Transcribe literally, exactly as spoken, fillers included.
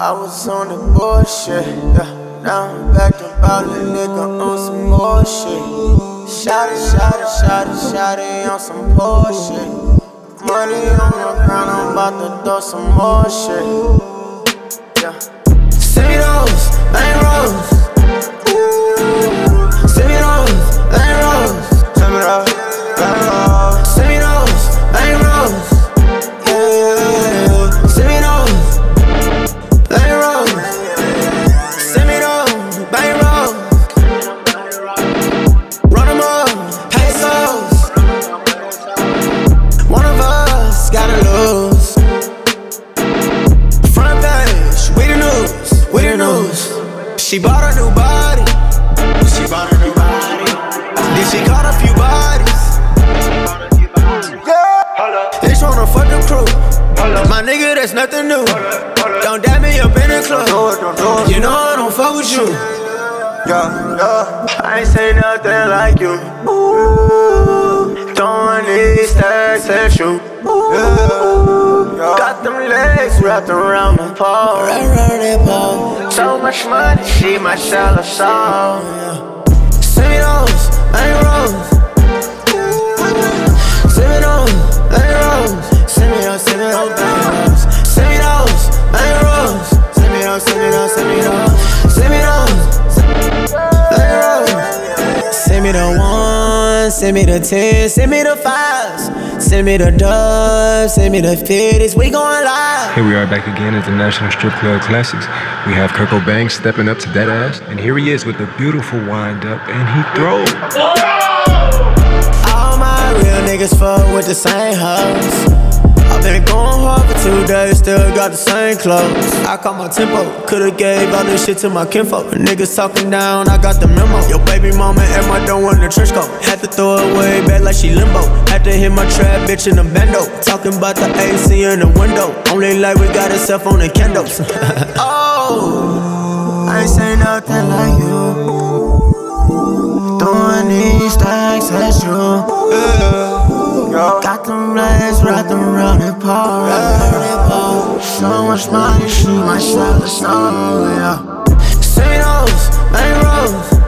I was on the bullshit, yeah. Now I'm back to ballin', nigga, on some more shit. Shot it, shot it, shot it, shot it on some bullshit. Money on my ground, I'm about to throw some more shit. Yeah. Send me those, ain't rose. Send me those, ain't rose. Send me those, ain't rose. Send me those, ain't rose. Yeah, send me those, ain't rose. Send me those, ain't rose. Run them up, pesos. One of us gotta lose. Front page, we the news, we the news. She bought a new body. She bought a new body. Then she caught a few bodies. Yeah. Bitch wanna fuck the crew. My nigga, that's nothing new. Don't dab me up in the club. You know I don't fuck with you. Yeah, yeah. I ain't say nothing like you. Ooh, throwing these stacks at you. Ooh, yeah. Got them legs wrapped around the pole. So much money, she might sell a soul. Send me those, ain't rose. Send me those, ain't rose. Send me those, send me those, ain't rose. Send me those, ain't rose. Send me those, send me those, send me those. Send me those. Send me the one, send me the ten, send me the fives, send me the dubs, send me the fifties, we going live. Here we are back again at the National Strip Club Classics. We have Kirk O'Banks stepping up to that ass, and here he is with a beautiful wind up, and he throws. All my real niggas fuck with the same hoes. I've been going hard for two days, still got the same clothes. I caught my tempo, could've gave all this shit to my kinfolk. Niggas talking down, I got the memo. Your baby mama at my door in the trench coat. Had to throw it way back like she limbo. Had to hit my trap bitch in the bendo. Talking about the A C in the window. Only like we got a cell phone and candles. Oh, I ain't say nothing like you. Throwing these stacks at you. Yeah. Got them legs wrapped around the pole. Yeah. So much money, she might sell a soul. Yeah. Send me those, ain't rose.